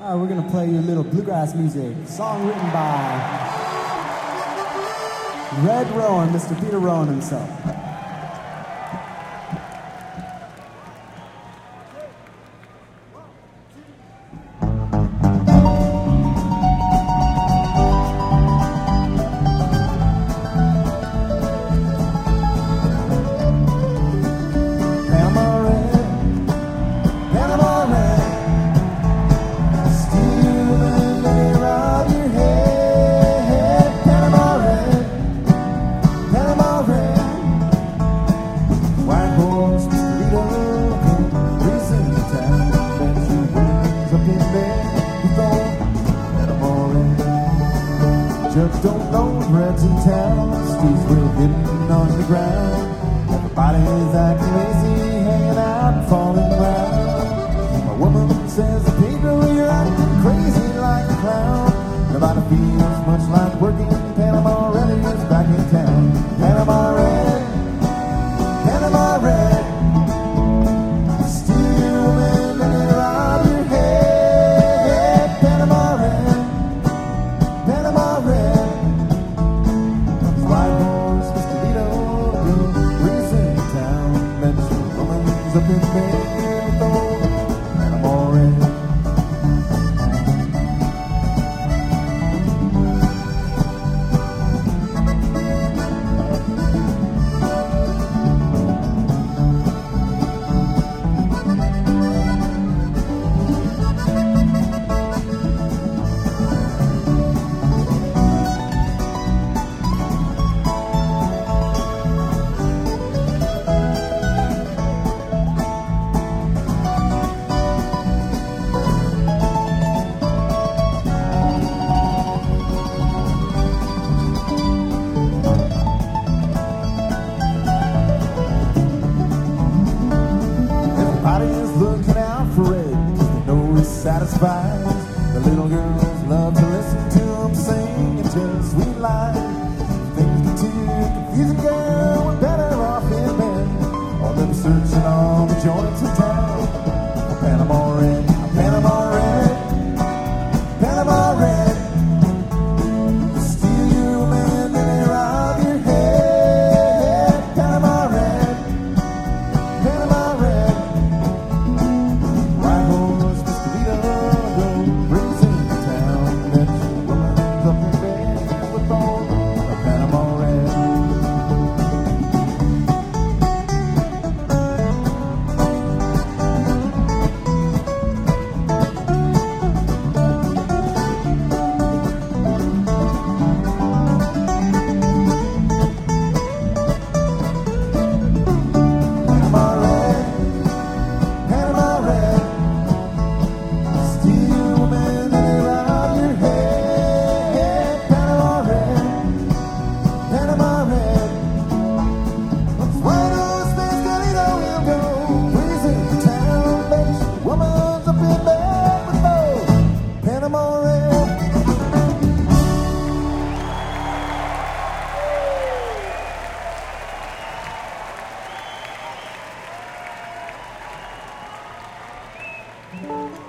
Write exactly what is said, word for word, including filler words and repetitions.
All right, we're gonna play you a little bluegrass music. Song written by Red Rowan, Mister Peter Rowan himself. Just don't know threads in town, streets real hidden on the ground. Everybody's acting lazy, hanging out and falling round. A woman says, Pedro, you're acting crazy like a clown. Nobody feels much like working. Panama Red is back in town. Panama Red, Panama Red, steal and let it rob your head. Panama Red, Panama Red. Up in bed, though, and I'm already. Looking out for it, cause they know it satisfies. The little girls love to listen to them sing and tell sweet lies. Things get too confusing, girl, we're better off in bed, or them searching all the joints in town. Panama Red, Panama Red, Panama Red, steal your man and they rob your head. Panama Red, Panama Red. Thank you.